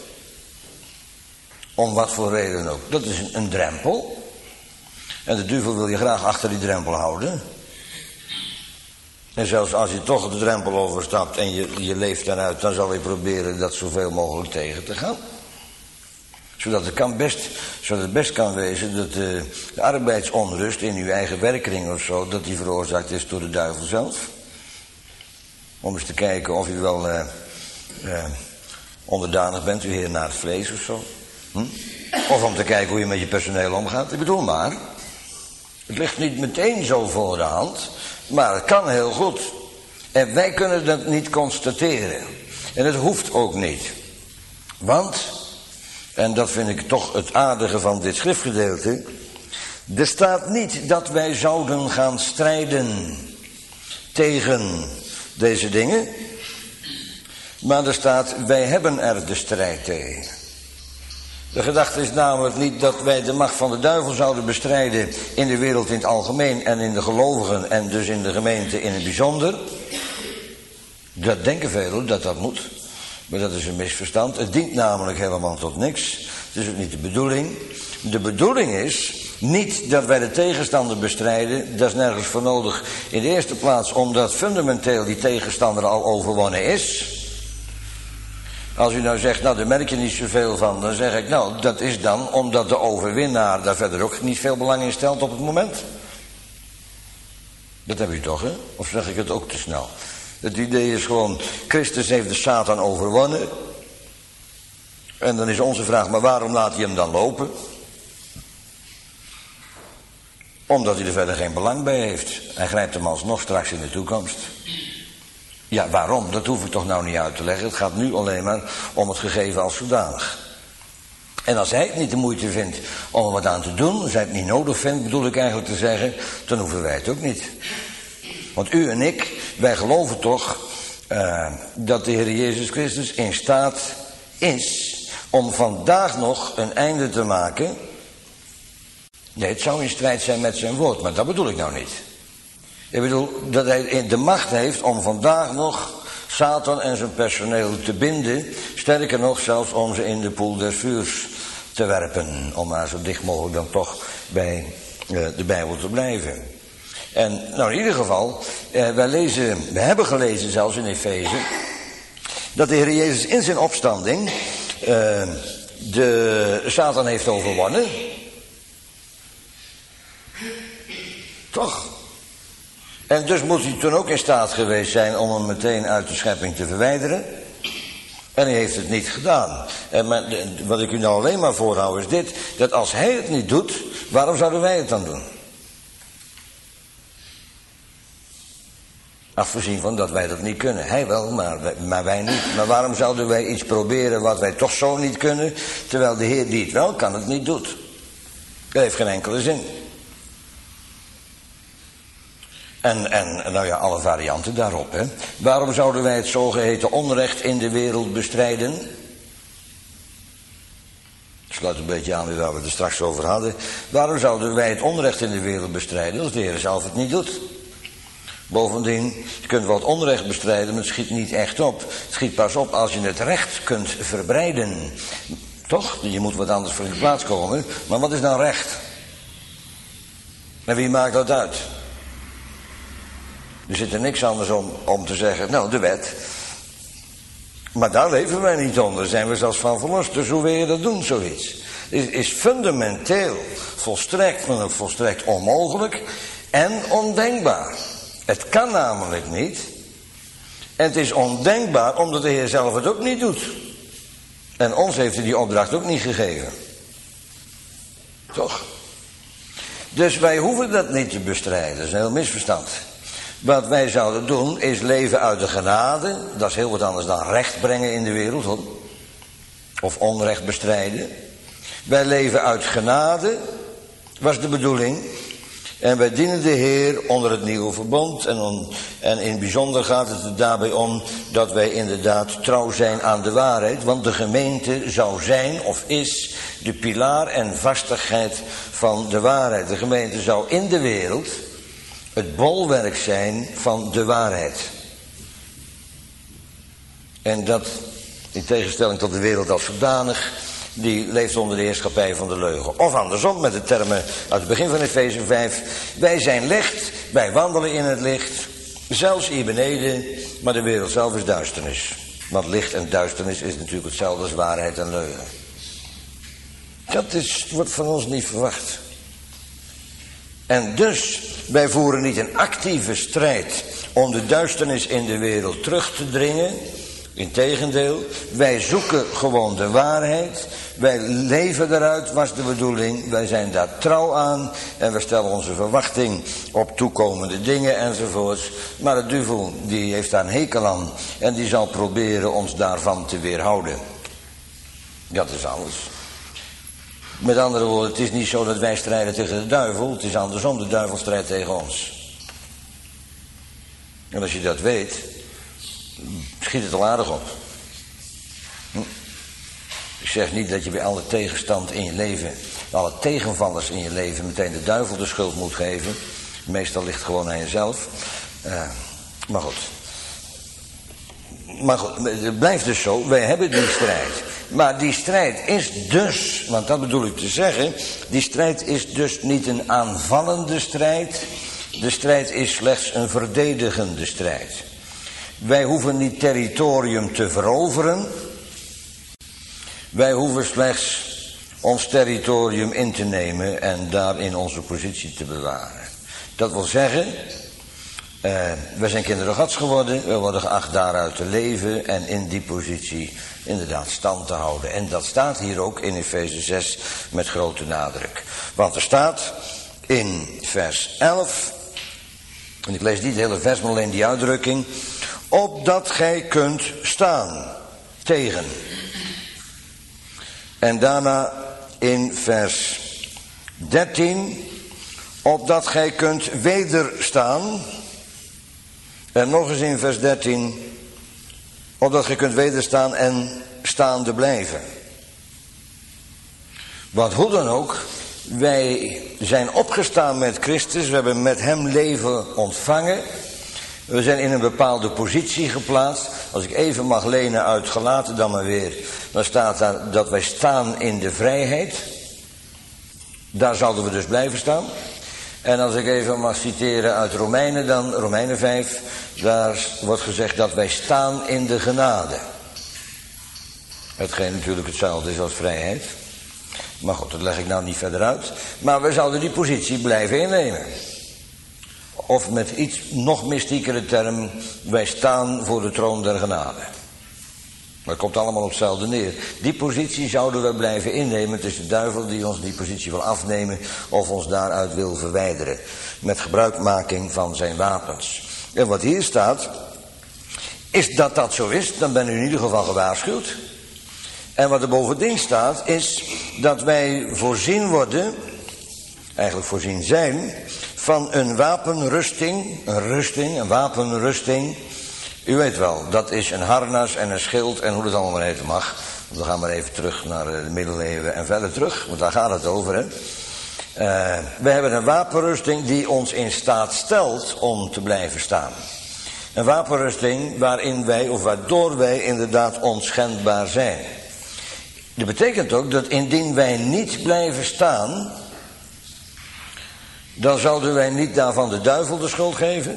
Om wat voor reden ook. Dat is een, een drempel. En de duivel wil je graag achter die drempel houden. En zelfs als je toch de drempel overstapt en je, je leeft daaruit, dan zal je proberen dat zoveel mogelijk tegen te gaan. Zodat het, kan best, zodat het best kan wezen dat de, de arbeidsonrust in uw eigen werkkring of zo, dat die veroorzaakt is door de duivel zelf. Om eens te kijken of u wel uh, uh, onderdanig bent, uw heer naar het vlees of zo. Hm? Of om te kijken hoe je met je personeel omgaat. Ik bedoel maar, het ligt niet meteen zo voor de hand, maar het kan heel goed. En wij kunnen dat niet constateren. En het hoeft ook niet. Want, en dat vind ik toch het aardige van dit schriftgedeelte, er staat niet dat wij zouden gaan strijden tegen deze dingen, maar er staat, wij hebben er de strijd tegen. De gedachte is namelijk niet dat wij de macht van de duivel zouden bestrijden in de wereld in het algemeen en in de gelovigen en dus in de gemeente in het bijzonder. Dat denken velen dat dat moet. Maar dat is een misverstand. Het dient namelijk helemaal tot niks. Het is ook niet de bedoeling. De bedoeling is niet dat wij de tegenstander bestrijden. Dat is nergens voor nodig. In de eerste plaats omdat fundamenteel die tegenstander al overwonnen is. Als u nou zegt, nou daar merk je niet zoveel van, dan zeg ik, nou dat is dan omdat de overwinnaar daar verder ook niet veel belang in stelt op het moment. Dat heb je toch, hè? Of zeg ik het ook te snel? Het idee is gewoon, Christus heeft de Satan overwonnen. En dan is onze vraag, maar waarom laat hij hem dan lopen? Omdat hij er verder geen belang bij heeft. Hij grijpt hem alsnog straks in de toekomst. Ja, waarom? Dat hoef ik toch nou niet uit te leggen. Het gaat nu alleen maar om het gegeven als zodanig. En als hij het niet de moeite vindt om er wat aan te doen, als hij het niet nodig vindt, bedoel ik eigenlijk te zeggen, dan hoeven wij het ook niet. Want u en ik, wij geloven toch uh, dat de Heer Jezus Christus in staat is om vandaag nog een einde te maken. Nee, het zou in strijd zijn met zijn woord, maar dat bedoel ik nou niet. Ik bedoel dat hij de macht heeft om vandaag nog Satan en zijn personeel te binden. Sterker nog, zelfs om ze in de poel des vuurs te werpen. Om maar zo dicht mogelijk dan toch bij uh, de Bijbel te blijven. En nou in ieder geval, uh, wij, lezen, we hebben gelezen zelfs in Efeze, dat de Heer Jezus in zijn opstanding uh, de Satan heeft overwonnen. Toch? En dus moet hij toen ook in staat geweest zijn om hem meteen uit de schepping te verwijderen. En hij heeft het niet gedaan. En maar, wat ik u nou alleen maar voorhoud is dit, dat als hij het niet doet, waarom zouden wij het dan doen? Afgezien van dat wij dat niet kunnen. Hij wel, maar wij, maar wij niet. Maar waarom zouden wij iets proberen wat wij toch zo niet kunnen, terwijl de Heer die het wel kan, het niet doet? Dat heeft geen enkele zin. En, en nou ja, alle varianten daarop. Hè. Waarom zouden wij het zogeheten onrecht in de wereld bestrijden? Ik sluit een beetje aan bij waar we het er straks over hadden. Waarom zouden wij het onrecht in de wereld bestrijden als de Heer zelf het niet doet? Bovendien, je kunt wel het onrecht bestrijden, maar het schiet niet echt op. Het schiet pas op als je het recht kunt verbreiden. Toch? Je moet wat anders voor in de plaats komen. Maar wat is nou recht? En wie maakt dat uit? Er zit er niks anders om, om te zeggen, nou, de wet. Maar daar leven wij niet onder, zijn we zelfs van verlost. Dus hoe wil je dat doen, zoiets? Het is fundamenteel volstrekt, maar ook volstrekt onmogelijk en ondenkbaar. Het kan namelijk niet. En het is ondenkbaar omdat de Heer zelf het ook niet doet. En ons heeft hij die opdracht ook niet gegeven. Toch? Dus wij hoeven dat niet te bestrijden, dat is een heel misverstand. Wat wij zouden doen is leven uit de genade. Dat is heel wat anders dan recht brengen in de wereld. Hoor. Of onrecht bestrijden. Wij leven uit genade, was de bedoeling. En wij dienen de Heer onder het nieuwe verbond. En, on, en in het bijzonder gaat het er daarbij om dat wij inderdaad trouw zijn aan de waarheid. Want de gemeente zou zijn of is de pilaar en vastigheid van de waarheid. De gemeente zou in de wereld het bolwerk zijn van de waarheid. En dat, in tegenstelling tot de wereld als zodanig, die leeft onder de heerschappij van de leugen. Of andersom, met de termen uit het begin van Efeze vijf. Wij zijn licht, wij wandelen in het licht, zelfs hier beneden, maar de wereld zelf is duisternis. Want licht en duisternis is natuurlijk hetzelfde als waarheid en leugen. Dat is, wordt van ons niet verwacht. En dus, wij voeren niet een actieve strijd om de duisternis in de wereld terug te dringen. Integendeel, wij zoeken gewoon de waarheid. Wij leven eruit, was de bedoeling. Wij zijn daar trouw aan. En we stellen onze verwachting op toekomende dingen enzovoorts. Maar de duivel, die heeft daar een hekel aan. En die zal proberen ons daarvan te weerhouden. Dat is alles. Met andere woorden, het is niet zo dat wij strijden tegen de duivel. Het is andersom, de duivel strijdt tegen ons. En als je dat weet, schiet het al aardig op. Hm? Ik zeg niet dat je bij alle tegenstand in je leven, alle tegenvallers in je leven, meteen de duivel de schuld moet geven. Meestal ligt het gewoon aan jezelf. Uh, maar goed. Maar goed, het blijft dus zo, wij hebben die strijd. Maar die strijd is dus, want dat bedoel ik te zeggen, die strijd is dus niet een aanvallende strijd. De strijd is slechts een verdedigende strijd. Wij hoeven niet territorium te veroveren. Wij hoeven slechts ons territorium in te nemen en daarin onze positie te bewaren. Dat wil zeggen, uh, wij zijn kinderen Gods geworden, we worden geacht daaruit te leven en in die positie inderdaad stand te houden. En dat staat hier ook in Efeze zes met grote nadruk. Want er staat in vers elf, en ik lees niet het hele vers, maar alleen die uitdrukking, opdat gij kunt staan tegen. En daarna in vers dertien, opdat gij kunt wederstaan. En nog eens in vers dertien, opdat gij kunt wederstaan en staande blijven. Want hoe dan ook, wij zijn opgestaan met Christus, we hebben met hem leven ontvangen. We zijn in een bepaalde positie geplaatst. Als ik even mag lenen uit Galaten dan maar weer, dan staat daar dat wij staan in de vrijheid. Daar zouden we dus blijven staan. En als ik even mag citeren uit Romeinen dan, Romeinen vijf, daar wordt gezegd dat wij staan in de genade. Hetgeen natuurlijk hetzelfde is als vrijheid. Maar goed, dat leg ik nou niet verder uit. Maar we zouden die positie blijven innemen. Of met iets nog mystiekere term, wij staan voor de troon der genade. Maar het komt allemaal op hetzelfde neer. Die positie zouden we blijven innemen. Het is de duivel die ons die positie wil afnemen of ons daaruit wil verwijderen. Met gebruikmaking van zijn wapens. En wat hier staat, is dat dat zo is, dan ben u in ieder geval gewaarschuwd. En wat er bovendien staat, is dat wij voorzien worden, eigenlijk voorzien zijn, van een wapenrusting, een rusting, een wapenrusting. U weet wel, dat is een harnas en een schild en hoe het allemaal maar heten mag. We gaan maar even terug naar de middeleeuwen en verder terug, want daar gaat het over, hè. Uh, we hebben een wapenrusting die ons in staat stelt om te blijven staan. Een wapenrusting waarin wij, of waardoor wij inderdaad onschendbaar zijn. Dat betekent ook dat indien wij niet blijven staan, dan zouden wij niet daarvan de duivel de schuld geven.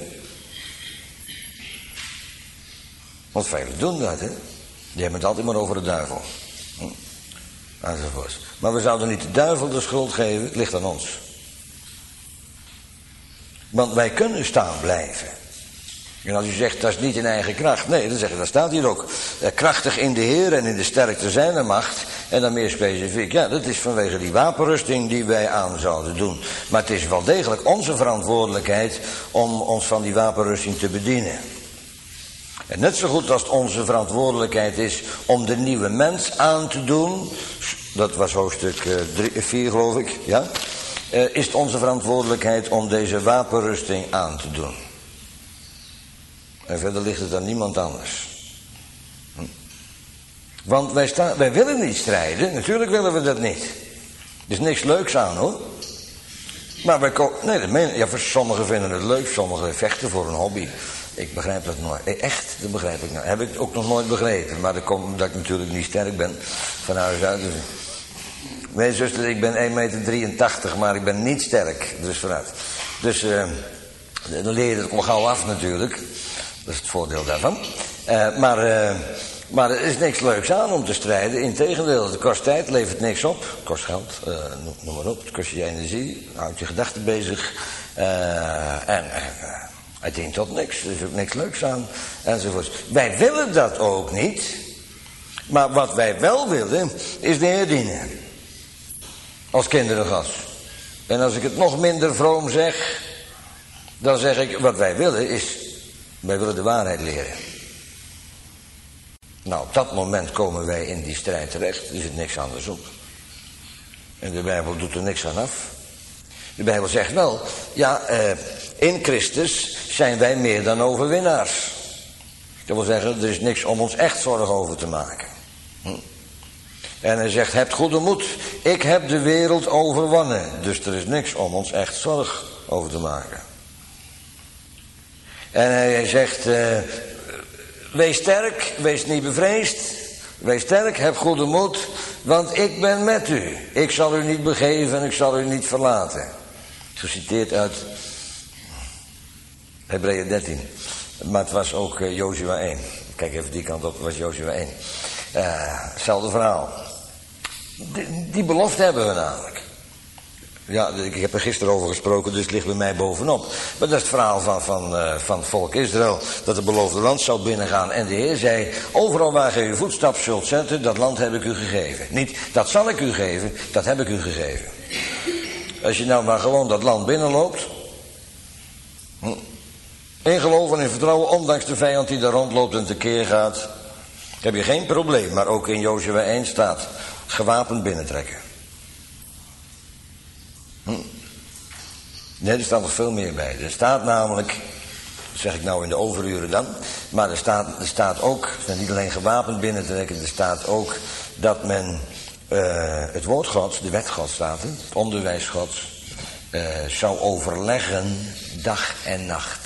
Want velen doen dat, hè. Die hebben het altijd maar over de duivel. Hm. Enzovoort. Maar we zouden niet de duivel de schuld geven, het ligt aan ons. Want wij kunnen staan blijven. En als u zegt, dat is niet in eigen kracht. Nee, dan zeg je, dat staat hier ook. Eh, krachtig in de Heer en in de sterkte zijner macht. En dan meer specifiek. Ja, dat is vanwege die wapenrusting die wij aan zouden doen. Maar het is wel degelijk onze verantwoordelijkheid om ons van die wapenrusting te bedienen. En net zo goed als het onze verantwoordelijkheid is om de nieuwe mens aan te doen. Dat was hoofdstuk vier, geloof ik. Ja? Uh, is het onze verantwoordelijkheid om deze wapenrusting aan te doen. En verder ligt het aan niemand anders. Hm. Want wij, staan, wij willen niet strijden. Natuurlijk willen we dat niet. Er is niks leuks aan, hoor. Maar wij komen... Nee, dat meen, ja, voor sommigen vinden het leuk. Sommigen vechten voor een hobby. Ik begrijp dat nooit. Echt, dat begrijp ik nou. Heb ik ook nog nooit begrepen. Maar dat komt omdat ik natuurlijk niet sterk ben. Van huis uit. Dus... Mijn zuster, ik ben één meter drieëntachtig, maar ik ben niet sterk. Dus vanuit. Dus uh, dan leer je het al gauw af natuurlijk. Dat is het voordeel daarvan. Uh, maar, uh, maar er is niks leuks aan om te strijden. Integendeel, het kost tijd, levert niks op. Het kost geld, uh, noem, noem maar op. Het kost je energie, houdt je gedachten bezig. Uh, en... Uh, Het dient tot niks, er is ook niks leuks aan, enzovoort. Wij willen dat ook niet, maar wat wij wel willen, is de Heer dienen. Als kinderen Gods. En als ik het nog minder vroom zeg, dan zeg ik, wat wij willen is, wij willen de waarheid leren. Nou, op dat moment komen wij in die strijd terecht, er zit niks anders op. En de Bijbel doet er niks aan af. De Bijbel zegt wel, ja, eh, in Christus zijn wij meer dan overwinnaars. Dat wil zeggen, er is niks om ons echt zorgen over te maken. Hm. En hij zegt, hebt goede moed. Ik heb de wereld overwonnen. Dus er is niks om ons echt zorg over te maken. En hij zegt, uh, wees sterk, wees niet bevreesd. Wees sterk, heb goede moed, want ik ben met u. Ik zal u niet begeven en ik zal u niet verlaten. Geciteerd uit Hebreeën dertien. Maar het was ook uh, Jozua één. Kijk even die kant op, het was Jozua één. Uh, hetzelfde verhaal. Die, die belofte hebben we namelijk. Ja, ik heb er gisteren over gesproken, dus het ligt bij mij bovenop. Maar dat is het verhaal van, van, uh, van het volk Israël, dat het beloofde land zou binnengaan. En de Heer zei, overal waar gij uw voetstap zult zetten, dat land heb ik u gegeven. Niet, dat zal ik u geven, dat heb ik u gegeven. Als je nou maar gewoon dat land binnenloopt, hm, in geloof en in vertrouwen, ondanks de vijand die daar rondloopt en tekeer gaat, heb je geen probleem. Maar ook in Jozua één staat, gewapend binnentrekken. Hm. Nee, er staat nog veel meer bij. Er staat namelijk, dat zeg ik nou in de overuren dan, maar er staat, er staat ook, niet alleen gewapend binnentrekken, er staat ook dat men uh, het woord Gods, de wet Gods staat, het onderwijs Gods, uh, zou overleggen dag en nacht.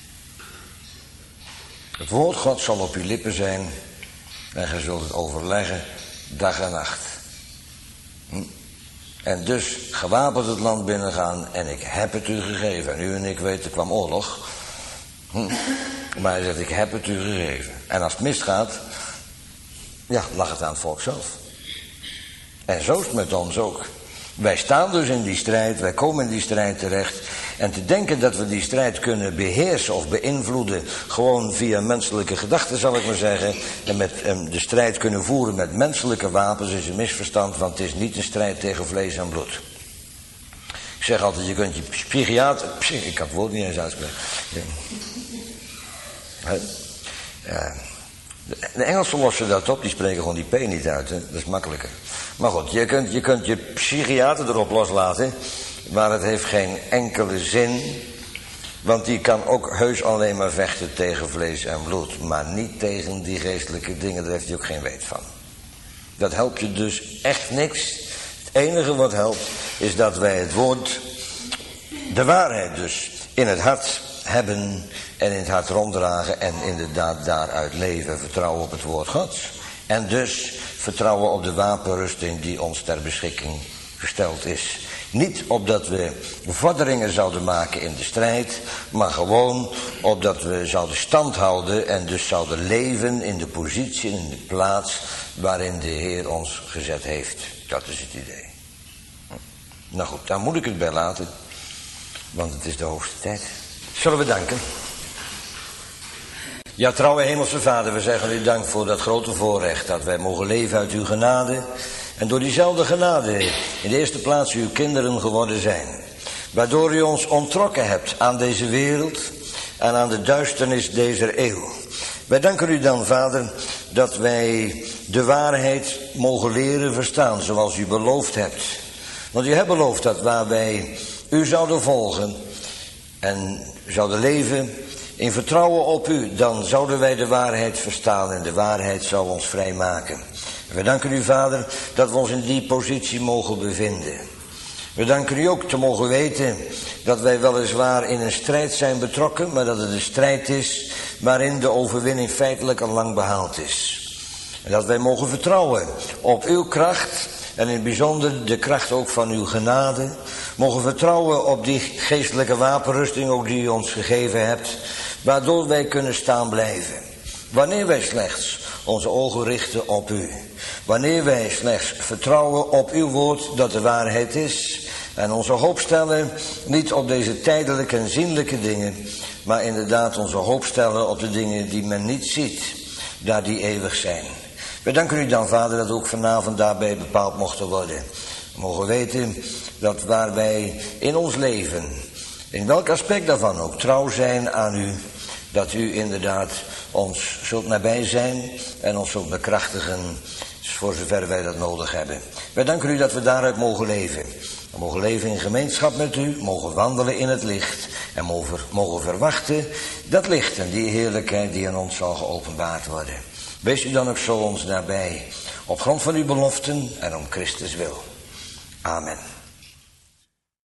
Het woord Gods zal op uw lippen zijn en gij zult het overleggen dag en nacht. Hm. En dus gewapend het land binnengaan en ik heb het u gegeven. En u en ik weten, er kwam oorlog. Hm. Maar hij zegt, ik heb het u gegeven. En als het misgaat, ja, lag het aan het volk zelf. En zo is het met ons ook. Wij staan dus in die strijd, wij komen in die strijd terecht. En te denken dat we die strijd kunnen beheersen of beïnvloeden, gewoon via menselijke gedachten zal ik maar zeggen, en met en de strijd kunnen voeren met menselijke wapens is een misverstand, want het is niet een strijd tegen vlees en bloed. Ik zeg altijd, je kunt je psychiater, psych, ik kan het woord niet eens uitspreken. Ja. De Engelsen lossen dat op, die spreken gewoon die P niet uit, hè? Dat is makkelijker. Maar goed, je kunt, je kunt je psychiater erop loslaten. maar het heeft geen enkele zin, want die kan ook heus alleen maar vechten tegen vlees en bloed, maar niet tegen die geestelijke dingen, daar heeft hij ook geen weet van. Dat helpt je dus echt niks. Het enige wat helpt is dat wij het woord, de waarheid dus, in het hart hebben en in het hart ronddragen en inderdaad daaruit leven, vertrouwen op het woord Gods. En dus vertrouwen op de wapenrusting die ons ter beschikking gesteld is. Niet opdat we vorderingen zouden maken in de strijd, maar gewoon opdat we zouden stand houden en dus zouden leven in de positie, in de plaats waarin de Heer ons gezet heeft. Dat is het idee. Nou goed, daar moet ik het bij laten, want het is de hoogste tijd. Zullen we danken? Ja, trouwe hemelse Vader, we zeggen u dank voor dat grote voorrecht dat wij mogen leven uit uw genade. En door diezelfde genade in de eerste plaats uw kinderen geworden zijn. Waardoor u ons onttrokken hebt aan deze wereld en aan de duisternis deze eeuw. Wij danken u dan, Vader, dat wij de waarheid mogen leren verstaan zoals u beloofd hebt. Want u hebt beloofd dat waar wij u zouden volgen en zouden leven in vertrouwen op u, dan zouden wij de waarheid verstaan en de waarheid zou ons vrijmaken. We danken u, Vader, dat we ons in die positie mogen bevinden. We danken u ook te mogen weten dat wij weliswaar in een strijd zijn betrokken, maar dat het een strijd is waarin de overwinning feitelijk al lang behaald is. En dat wij mogen vertrouwen op uw kracht en in het bijzonder de kracht ook van uw genade. Mogen vertrouwen op die geestelijke wapenrusting ook die u ons gegeven hebt, waardoor wij kunnen staan blijven. Wanneer wij slechts onze ogen richten op u. Wanneer wij slechts vertrouwen op uw woord dat de waarheid is. En onze hoop stellen niet op deze tijdelijke en zienlijke dingen, maar inderdaad onze hoop stellen op de dingen die men niet ziet, daar die eeuwig zijn. We danken u dan, Vader, dat ook vanavond daarbij bepaald mochten worden. We mogen weten dat waar wij in ons leven, in welk aspect daarvan ook, trouw zijn aan u, dat u inderdaad ons zult nabij zijn en ons zult bekrachtigen voor zover wij dat nodig hebben. Wij danken u dat we daaruit mogen leven. We mogen leven in gemeenschap met u, mogen wandelen in het licht en mogen, mogen verwachten dat licht en die heerlijkheid die aan ons zal geopenbaard worden. Wees u dan ook zo ons nabij, op grond van uw beloften en om Christus wil. Amen.